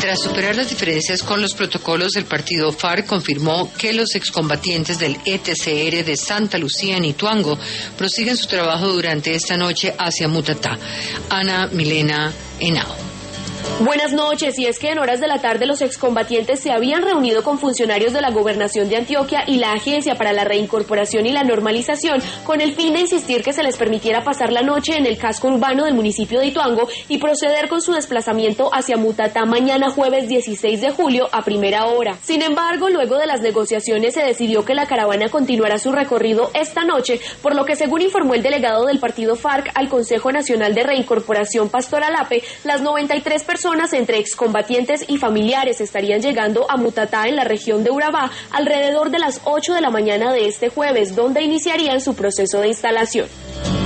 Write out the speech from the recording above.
Tras superar las diferencias con los protocolos, el partido FARC confirmó que los excombatientes del ETCR de Santa Lucía en Ituango prosiguen su trabajo durante esta noche hacia Mutatá. Ana Milena Henao. Buenas noches, y es que en horas de la tarde los excombatientes se habían reunido con funcionarios de la Gobernación de Antioquia y la Agencia para la Reincorporación y la Normalización con el fin de insistir que se les permitiera pasar la noche en el casco urbano del municipio de Ituango y proceder con su desplazamiento hacia Mutatá mañana jueves 16 de julio a primera hora. Sin embargo, luego de las negociaciones se decidió que la caravana continuará su recorrido esta noche, por lo que según informó el delegado del partido FARC al Consejo Nacional de Reincorporación Pastoral APE, las 93 personas entre excombatientes y familiares estarían llegando a Mutatá en la región de Urabá alrededor de las 8 de la mañana de este jueves, donde iniciarían su proceso de instalación.